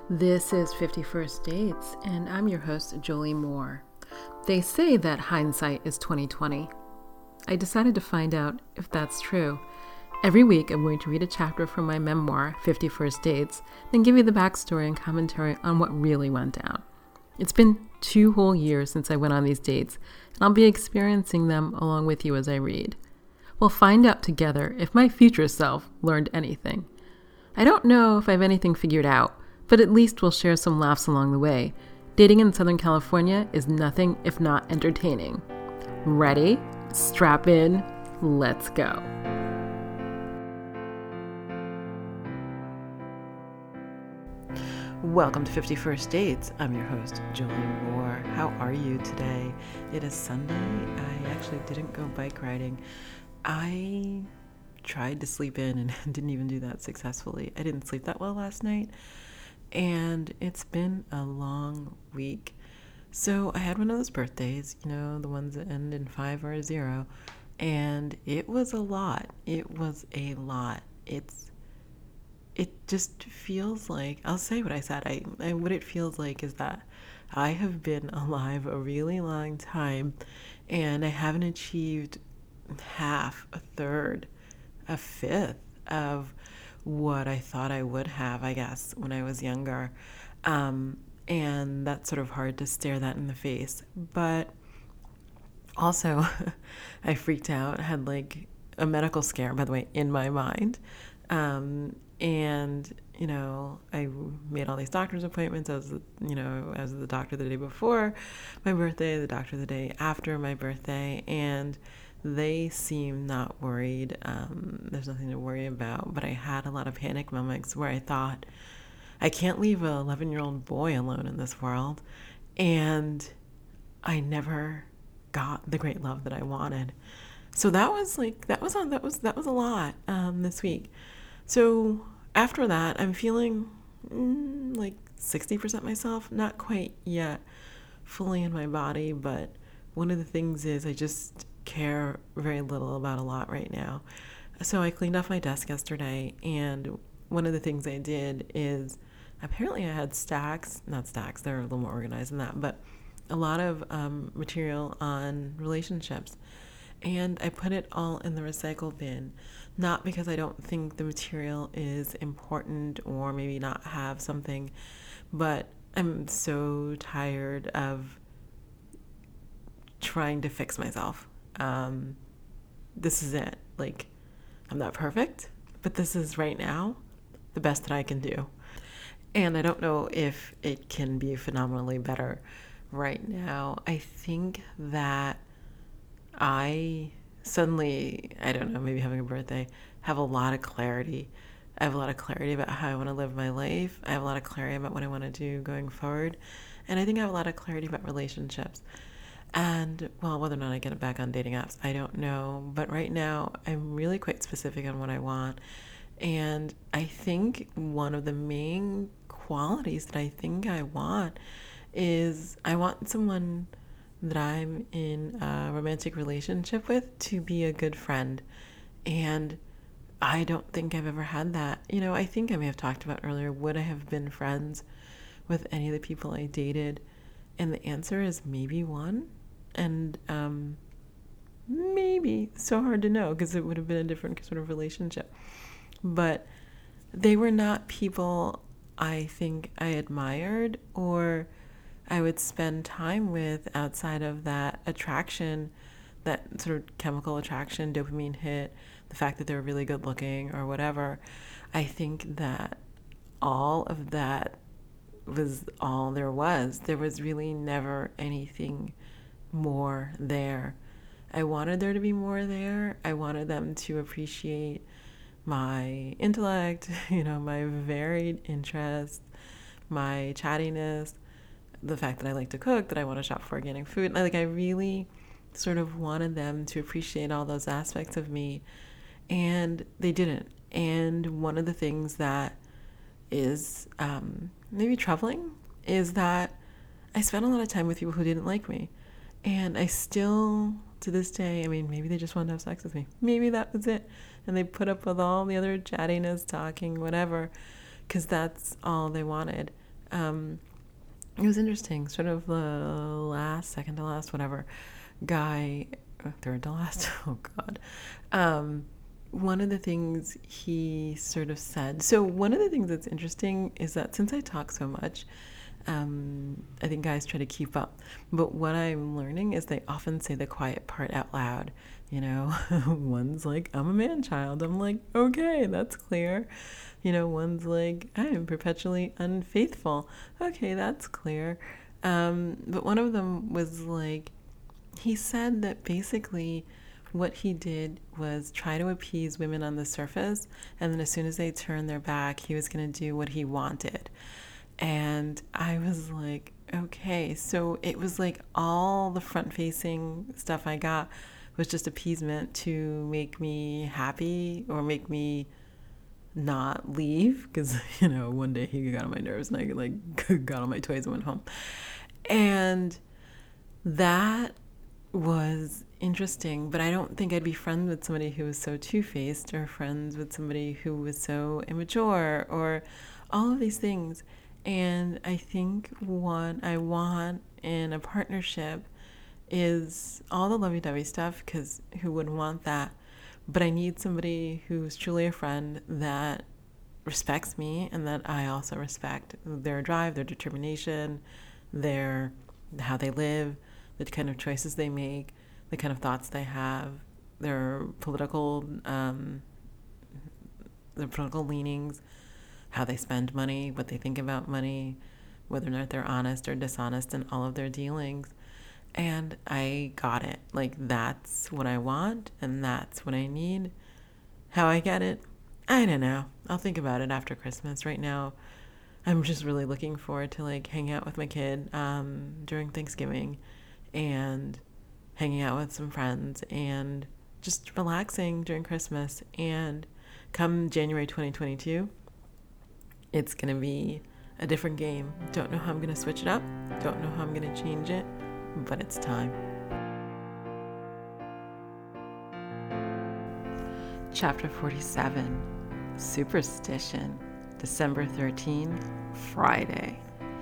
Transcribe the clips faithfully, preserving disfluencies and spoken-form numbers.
This is fifty-first Dates, and I'm your host, Jolie Moore. They say that hindsight is twenty twenty. I decided to find out if that's true. Every week, I'm going to read a chapter from my memoir, fifty-first Dates, then give you the backstory and commentary on what really went down. It's been two whole years since I went on these dates, and I'll be experiencing them along with you as I read. We'll find out together if my future self learned anything. I don't know if I have anything figured out, but at least we'll share some laughs along the way. Dating in Southern California is nothing if not entertaining. Ready? Strap in. Let's go. Welcome to fifty-first Dates. I'm your host, Jolie Moore. How are you today? It is Sunday. I actually didn't go bike riding. I tried to sleep in and didn't even do that successfully. I didn't sleep that well last night. And it's been a long week. So I had one of those birthdays, you know, the ones that end in five or a zero. And it was a lot. It was a lot. It's, it just feels like, I'll say what I said. I, I what it feels like is that I have been alive a really long time and I haven't achieved half, a third, a fifth of what I thought I would have, I guess, when I was younger. Um, and that's sort of hard to stare that in the face. But also, I freaked out, had like a medical scare, by the way, in my mind. Um, and, you know, I made all these doctor's appointments. I was, you know, I was at the doctor the day before my birthday, the doctor the day after my birthday, and they seem not worried. Um, there's nothing to worry about. But I had a lot of panic moments where I thought, I can't leave an eleven-year-old boy alone in this world. And I never got the great love that I wanted. So that was like, that was on, that was, that was a lot um, this week. So after that, I'm feeling mm, like sixty percent myself, not quite yet fully in my body. But one of the things is I just care very little about a lot right now. So I cleaned off my desk yesterday, and one of the things I did is apparently I had stacks, not stacks, they're a little more organized than that, but a lot of um, material on relationships. And I put it all in the recycle bin, not because I don't think the material is important or maybe not have something, but I'm so tired of trying to fix myself. Um, this is it. Like, I'm not perfect, but this is right now the best that I can do. And I don't know if it can be phenomenally better right now. I think that I suddenly, I don't know, maybe having a birthday, have a lot of clarity. I have a lot of clarity about how I want to live my life. I have a lot of clarity about what I want to do going forward. And I think I have a lot of clarity about relationships. And, well, whether or not I get it back on dating apps, I don't know. But right now, I'm really quite specific on what I want. And I think one of the main qualities that I think I want is I want someone that I'm in a romantic relationship with to be a good friend. And I don't think I've ever had that. You know, I think I may have talked about earlier, would I have been friends with any of the people I dated? And the answer is maybe one. And um, maybe, so hard to know because it would have been a different sort of relationship. But they were not people I think I admired or I would spend time with outside of that attraction, that sort of chemical attraction, dopamine hit, the fact that they were really good looking or whatever. I think that all of that was all there was. There was really never anything more there. I wanted there to be more there. I wanted them to appreciate my intellect, you know, my varied interests, my chattiness, the fact that I like to cook, that I want to shop for organic food. Like, I really sort of wanted them to appreciate all those aspects of me, and they didn't. And one of the things that is um, maybe troubling is that I spent a lot of time with people who didn't like me. And I still, to this day, I mean, maybe they just wanted to have sex with me. Maybe that was it. And they put up with all the other chattiness, talking, whatever, because that's all they wanted. um, it was interesting. Sort of the last, second to last, whatever guy, third to last. Oh God. Um, one of the things he sort of said. So one of the things that's interesting is that since I talk so much, um, I think guys try to keep up. But what I'm learning is they often say the quiet part out loud. You know, one's like, I'm a man child. I'm like, okay, that's clear. You know, one's like, I am perpetually unfaithful. Okay, that's clear. Um, but one of them was like, he said that basically what he did was try to appease women on the surface, and then as soon as they turned their back, he was going to do what he wanted. And I was like, okay. So it was like all the front-facing stuff I got was just appeasement to make me happy or make me not leave, because, you know, one day he got on my nerves and I like got on my toys and went home. And that was interesting, but I don't think I'd be friends with somebody who was so two-faced, or friends with somebody who was so immature, or all of these things. And I think what I want in a partnership is all the lovey-dovey stuff, because who wouldn't want that? But I need somebody who's truly a friend that respects me, and that I also respect their drive, their determination, their how they live, the kind of choices they make, the kind of thoughts they have, their political um, their political leanings, how they spend money, what they think about money, whether or not they're honest or dishonest in all of their dealings. And I got it. Like, that's what I want, and that's what I need. How I get it, I don't know. I'll think about it after Christmas. Right now, I'm just really looking forward to, like, hanging out with my kid um, during Thanksgiving, and hanging out with some friends, and just relaxing during Christmas. And come January twenty twenty-two, it's going to be a different game. Don't know how I'm going to switch it up. Don't know how I'm going to change it, but it's time. Chapter forty-seven, Superstition, December thirteenth, Friday.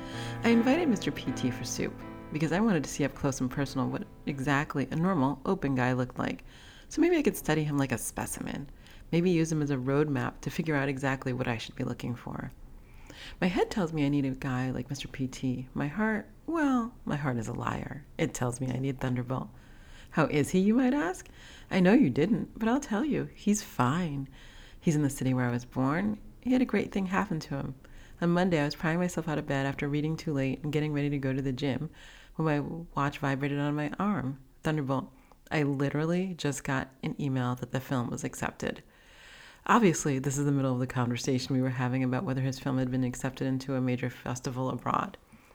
I invited Mister P T for soup because I wanted to see up close and personal what exactly a normal, open guy looked like. So maybe I could study him like a specimen. Maybe use him as a roadmap to figure out exactly what I should be looking for. My head tells me I need a guy like Mister P T. My heart, well, my heart is a liar. It tells me I need Thunderbolt. How is he, you might ask? I know you didn't, but I'll tell you, he's fine. He's in the city where I was born. He had a great thing happen to him. On Monday, I was prying myself out of bed after reading too late and getting ready to go to the gym when my watch vibrated on my arm. Thunderbolt. I literally just got an email that the film was accepted. Obviously, this is the middle of the conversation we were having about whether his film had been accepted into a major festival abroad.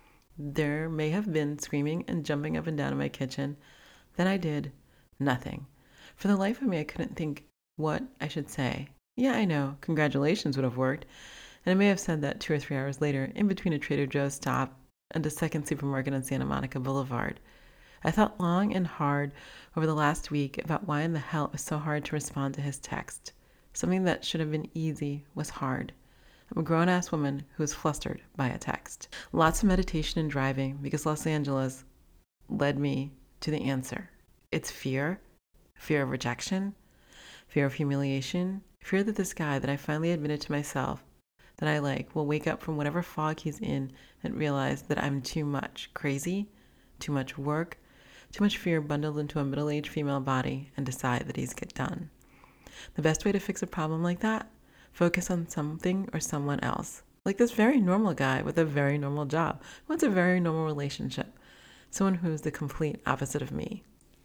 There may have been screaming and jumping up and down in my kitchen. Then I did nothing. For the life of me, I couldn't think what I should say. Yeah, I know, congratulations would have worked, and I may have said that two or three hours later, in between a Trader Joe's stop and a second supermarket on Santa Monica Boulevard. I thought long and hard over the last week about why in the hell it was so hard to respond to his text. Something that should have been easy was hard. I'm a grown-ass woman who is flustered by a text. Lots of meditation and driving, because Los Angeles led me to the answer. It's fear, fear of rejection, fear of humiliation, fear that this guy that I finally admitted to myself that I like will wake up from whatever fog he's in and realize that I'm too much crazy, too much work, too much fear bundled into a middle-aged female body, and decide that he's get done. The best way to fix a problem like that? Focus on something or someone else. Like this very normal guy with a very normal job who wants a very normal relationship. Someone who's the complete opposite of me.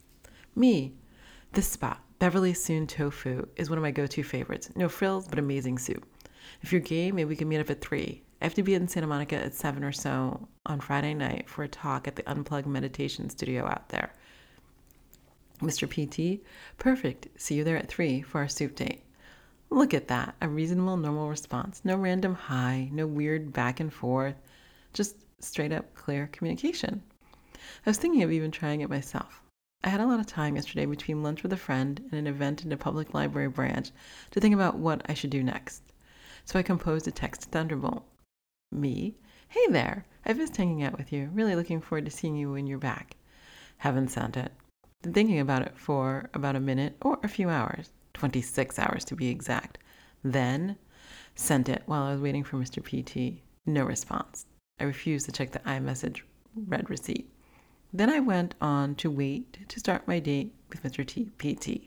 Me. This spot, Beverly Soon Tofu, is one of my go-to favorites. No frills, but amazing soup. If you're gay, maybe we can meet up at three. I have to be in Santa Monica at seven or so on Friday night for a talk at the Unplugged Meditation Studio out there. Mister P T, perfect. See you there at three for our soup date. Look at that. A reasonable, normal response. No random hi, no weird back and forth. Just straight up clear communication. I was thinking of even trying it myself. I had a lot of time yesterday between lunch with a friend and an event in a public library branch to think about what I should do next. So I composed a text to Thunderbolt. Me, Hey there, I've missed hanging out with you. Really looking forward to seeing you when you're back. Haven't sent it. Been thinking about it for about a minute or a few hours. twenty-six hours to be exact. Then sent it while I was waiting for Mister P T. No response. I refused to check the iMessage read receipt. Then I went on to wait to start my date with Mister P T.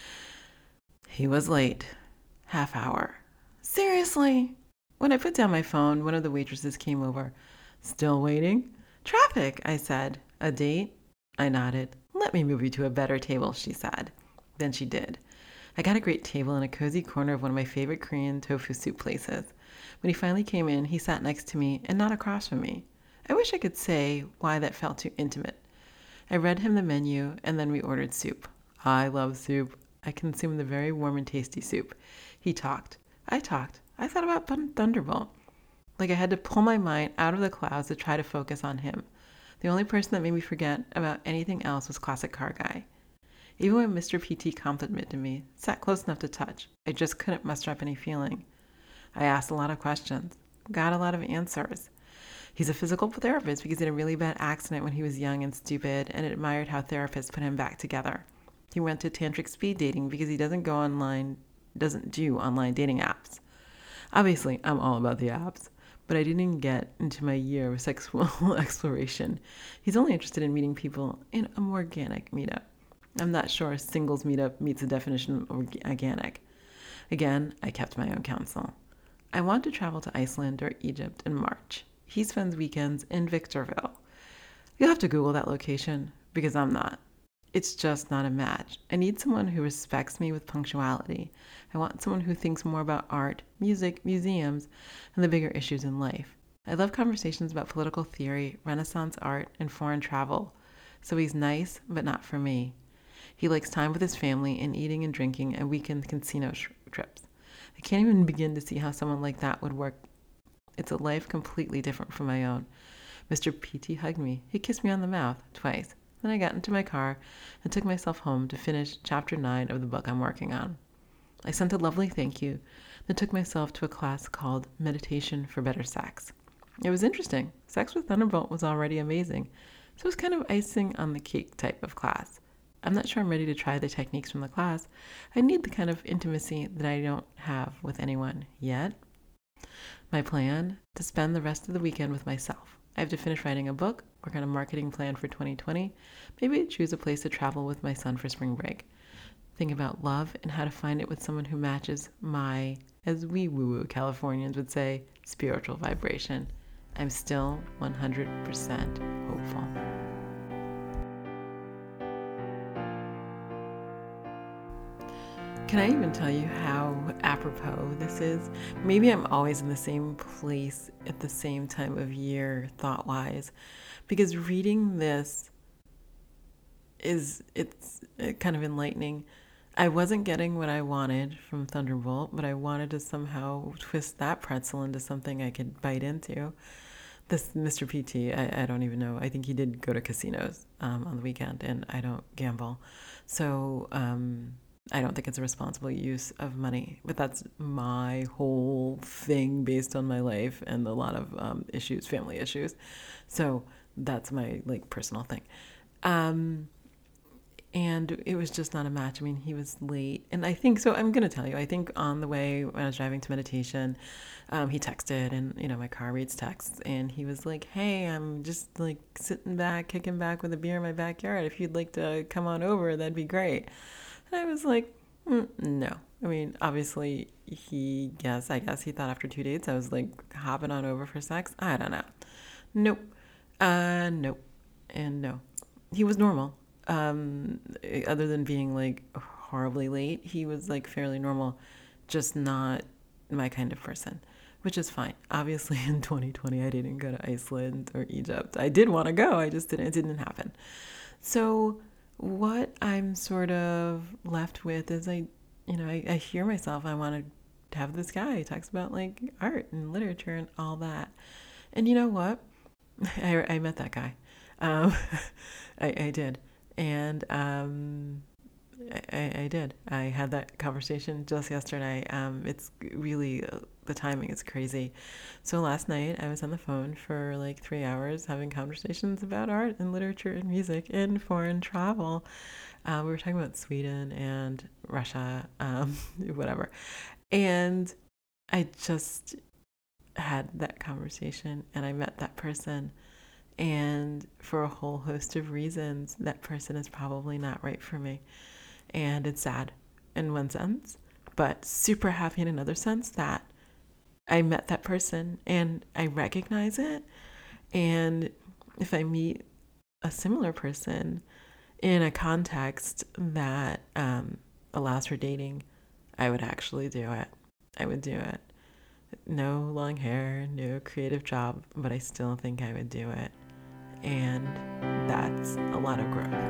He was late. Half hour. Seriously? When I put down my phone, one of the waitresses came over. Still waiting? Traffic, I said. A date? I nodded. Let me move you to a better table, she said. Then she did. I got a great table in a cozy corner of one of my favorite Korean tofu soup places. When he finally came in, he sat next to me and not across from me. I wish I could say why that felt too intimate. I read him the menu, and then we ordered soup. I love soup. I consume the very warm and tasty soup. He talked. I talked. I thought about Thunderbolt. Like I had to pull my mind out of the clouds to try to focus on him. The only person that made me forget about anything else was Classic Car Guy. Even when Mister P T complimented me, sat close enough to touch, I just couldn't muster up any feeling. I asked a lot of questions, got a lot of answers. He's a physical therapist because he had a really bad accident when he was young and stupid, and admired how therapists put him back together. He went to tantric speed dating because he doesn't go online, doesn't do online dating apps. Obviously, I'm all about the apps, but I didn't get into my year of sexual exploration. He's only interested in meeting people in a more organic meetup. I'm not sure a singles meetup meets the definition of organic. Again, I kept my own counsel. I want to travel to Iceland or Egypt in March. He spends weekends in Victorville. You'll have to Google that location because I'm not. It's just not a match. I need someone who respects me with punctuality. I want someone who thinks more about art, music, museums, and the bigger issues in life. I love conversations about political theory, Renaissance art, and foreign travel. So he's nice, but not for me. He likes time with his family and eating and drinking and weekend casino sh- trips. I can't even begin to see how someone like that would work. It's a life completely different from my own. Mister P T hugged me. He kissed me on the mouth twice. Then I got into my car and took myself home to finish chapter nine of the book I'm working on. I sent a lovely thank you, then took myself to a class called Meditation for Better Sex. It was interesting. Sex with Thunderbolt was already amazing, so it was kind of icing on the cake type of class. I'm not sure I'm ready to try the techniques from the class. I need the kind of intimacy that I don't have with anyone yet. My plan? To spend the rest of the weekend with myself. I have to finish writing a book, work on a marketing plan for twenty twenty, maybe choose a place to travel with my son for spring break. Think about love and how to find it with someone who matches my, as we woo-woo Californians would say, spiritual vibration. I'm still one hundred percent hopeful. Can I even tell you how apropos this is? Maybe I'm always in the same place at the same time of year, thought-wise, because reading this is, it's kind of enlightening. I wasn't getting what I wanted from Thunderbolt, but I wanted to somehow twist that pretzel into something I could bite into. This Mister P T, I, I don't even know. I think he did go to casinos um, on the weekend, and I don't gamble. So, um... I don't think it's a responsible use of money, but that's my whole thing based on my life and a lot of um, issues, family issues. So that's my like personal thing. Um, and it was just not a match. I mean, he was late. And I think, so I'm going to tell you, I think on the way when I was driving to meditation, um, he texted and, you know, my car reads texts and he was like, hey, I'm just like sitting back, kicking back with a beer in my backyard. If you'd like to come on over, that'd be great. And I was like, mm, no. I mean, obviously, he, yes, I guess he thought after two dates I was like hopping on over for sex. I don't know. Nope. Uh, nope. And no. He was normal. Um, other than being like horribly late, he was like fairly normal, just not my kind of person, which is fine. Obviously, in twenty twenty, I didn't go to Iceland or Egypt. I did want to go. I just didn't, it didn't happen. So what I'm sort of left with is I, you know, I, I hear myself, I want to have this guy who talks about like art and literature and all that. And you know what? I, I met that guy. Um, I, I did. And um, I, I did. I had that conversation just yesterday. Um, it's really the timing is crazy. So last night I was on the phone for like three hours having conversations about art and literature and music and foreign travel. Uh, we were talking about Sweden and Russia, um, whatever. And I just had that conversation and I met that person. And for a whole host of reasons, that person is probably not right for me. And it's sad in one sense, but super happy in another sense that I met that person and I recognize it. And if I meet a similar person in a context that um, allows for dating, I would actually do it. I would do it. No long hair, no creative job, but I still think I would do it. And that's a lot of growth.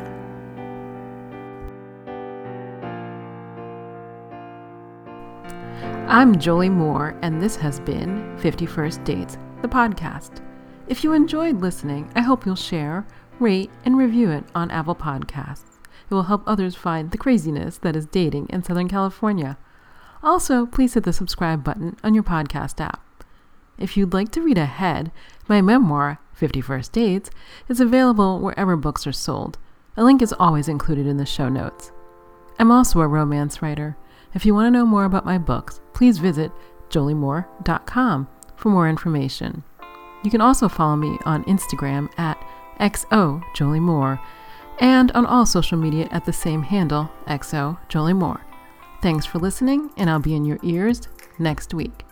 I'm Jolie Moore, and this has been fifty-first Dates, the podcast. If you enjoyed listening, I hope you'll share, rate, and review it on Apple Podcasts. It will help others find the craziness that is dating in Southern California. Also, please hit the subscribe button on your podcast app. If you'd like to read ahead, my memoir, fifty-first Dates, is available wherever books are sold. A link is always included in the show notes. I'm also a romance writer. If you want to know more about my books, please visit jolie moore dot com for more information. You can also follow me on Instagram at X O Jolie Moore and on all social media at the same handle, X O Jolie Moore. Thanks for listening, and I'll be in your ears next week.